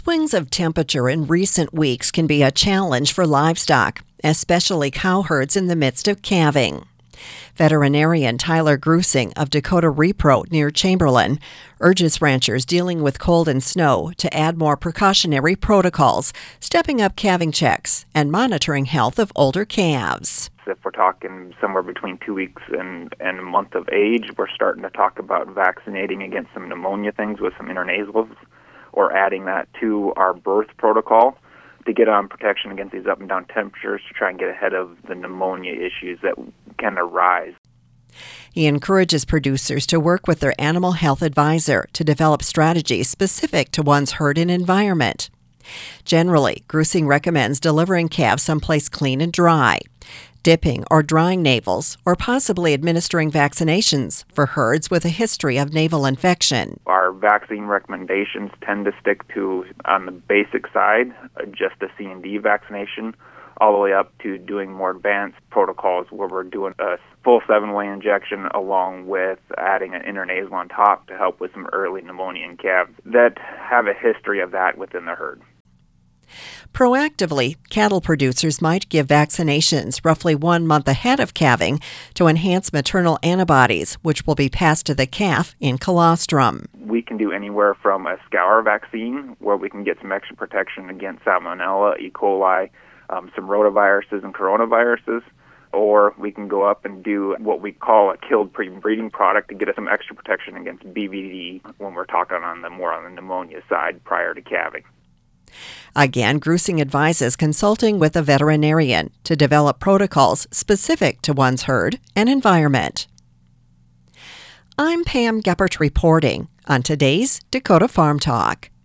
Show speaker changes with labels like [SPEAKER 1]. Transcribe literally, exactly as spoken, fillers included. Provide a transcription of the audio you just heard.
[SPEAKER 1] Swings of temperature in recent weeks can be a challenge for livestock, especially cow herds in the midst of calving. Veterinarian Tyler Grusing of Dakota Repro near Chamberlain urges ranchers dealing with cold and snow to add more precautionary protocols, stepping up calving checks and monitoring health of older calves.
[SPEAKER 2] If we're talking somewhere between two weeks and, and a month of age, we're starting to talk about vaccinating against some pneumonia things with some intranasals, or adding that to our birth protocol to get on protection against these up and down temperatures to try and get ahead of the pneumonia issues that can arise.
[SPEAKER 1] He encourages producers to work with their animal health advisor to develop strategies specific to one's herd and environment. Generally, Grusing recommends delivering calves someplace clean and dry, dipping or drying navels, or possibly administering vaccinations for herds with a history of naval infection.
[SPEAKER 2] Our vaccine recommendations tend to stick to, on the basic side, just a C and D vaccination, all the way up to doing more advanced protocols where we're doing a full seven-way injection along with adding an intranasal on top to help with some early pneumonia in calves that have a history of that within the herd.
[SPEAKER 1] Proactively, cattle producers might give vaccinations roughly one month ahead of calving to enhance maternal antibodies, which will be passed to the calf in colostrum.
[SPEAKER 2] We can do anywhere from a scour vaccine, where we can get some extra protection against Salmonella, E. coli, um, some rotaviruses and coronaviruses, or we can go up and do what we call a killed pre-breeding product to get us some extra protection against B V D when we're talking on the more on the pneumonia side prior to calving.
[SPEAKER 1] Again, Grusing advises consulting with a veterinarian to develop protocols specific to one's herd and environment. I'm Pam Geppert reporting on today's Dakota Farm Talk.